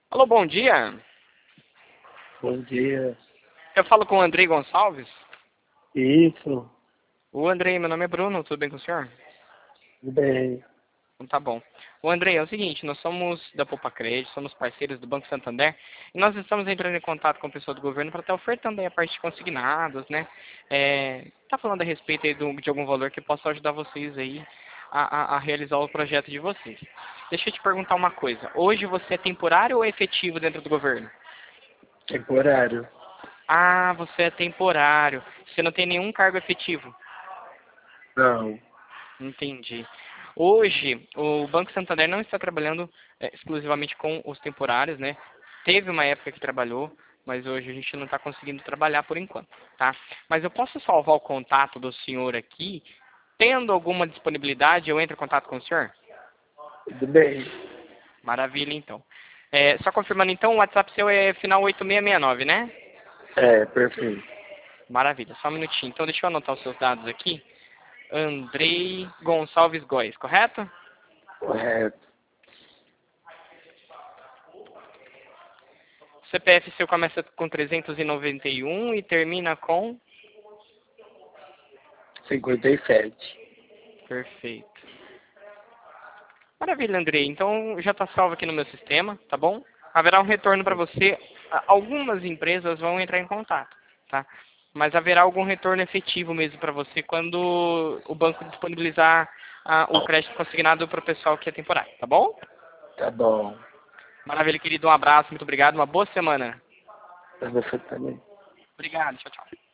Alô, bom dia. Bom dia. Eu falo com o Andrei Gonçalves. Isso, O Andrei, meu nome é Bruno, tudo bem com o senhor? tudo bem. Então tá bom. O Andrei, é o seguinte, nós somos da Poupa Crédito, somos parceiros do Banco Santander, e nós estamos entrando em contato com o pessoal do governo para estar ofertando aí a parte de consignados, né? Tá falando a respeito aí de algum valor que possa ajudar vocês aí a realizar o projeto de vocês. Deixa eu te perguntar uma coisa. Hoje você é temporário ou efetivo dentro do governo? Temporário. Ah, você é temporário. Você não tem nenhum cargo efetivo. Não. Entendi. Hoje, o Banco Santander não está trabalhando exclusivamente com os temporários, né? Teve uma época que trabalhou, mas hoje a gente não está conseguindo trabalhar por enquanto, tá? Mas eu posso salvar o contato do senhor aqui. Tendo alguma disponibilidade, eu entro em contato com o senhor? Tudo bem. Maravilha, então. Só confirmando, então, o WhatsApp seu é final 8669, né? É, perfeito. Maravilha, só um minutinho. Então, deixa eu anotar os seus dados aqui. Andrei Gonçalves Góes, correto? Correto. CPF seu começa com 391 e termina com... 57. Perfeito. Maravilha, Andrei. Então já está salvo aqui no meu sistema, tá bom? Haverá um retorno para você. Algumas empresas vão entrar em contato, tá? Mas haverá algum retorno efetivo mesmo para você quando o banco disponibilizar o crédito consignado para o pessoal que é temporário, tá bom? Tá bom. Maravilha, querido. Um abraço, muito obrigado. Uma boa semana. Pra você também. Obrigado. Tchau, tchau.